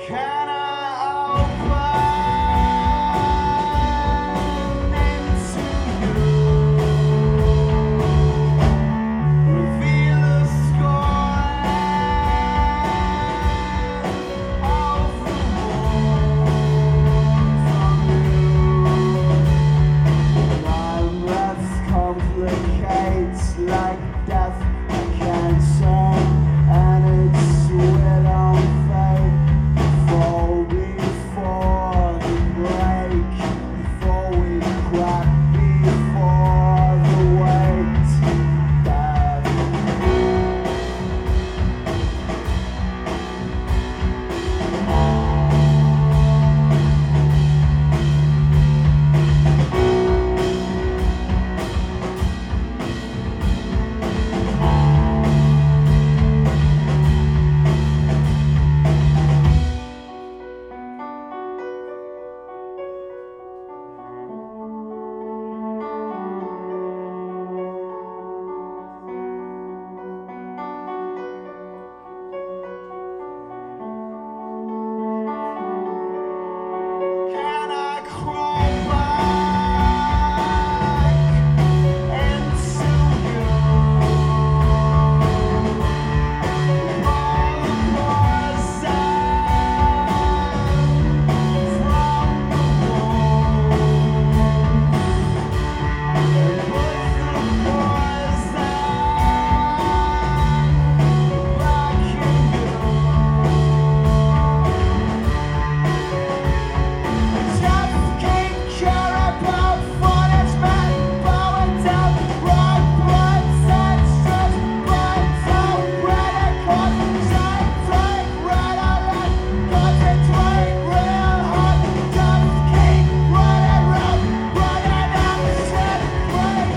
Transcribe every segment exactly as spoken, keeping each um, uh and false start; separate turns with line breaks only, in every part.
Can I open into you? Reveal the score of the wounds on you. My breath complicates like death and cancer, and it's sweat on fate. Fall before the break, before we crack, before the weight. Death. Can I crawl back into you? All the poison from the wounds. Put the poison back in you. Just can't care about what it's meant. Blowing down wrong blood senses, burns out red and concentrate, red alert, concentrate real hard. Just keep running round, running out the shit, running.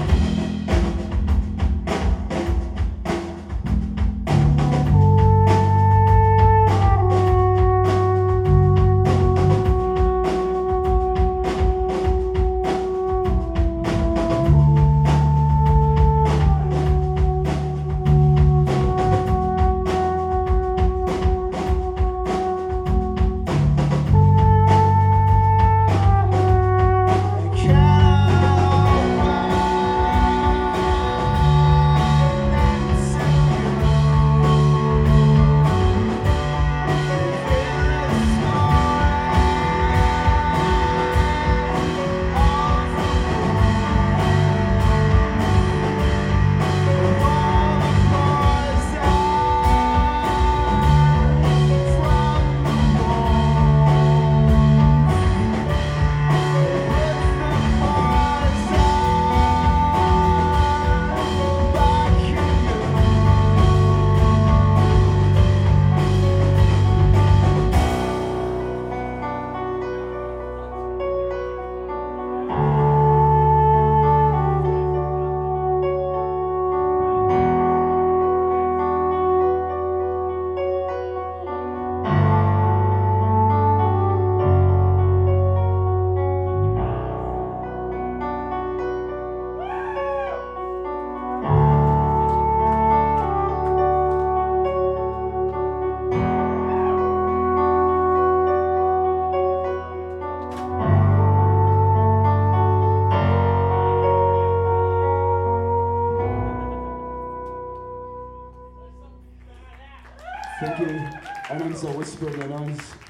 Thank you. And I'm so whispering the noise.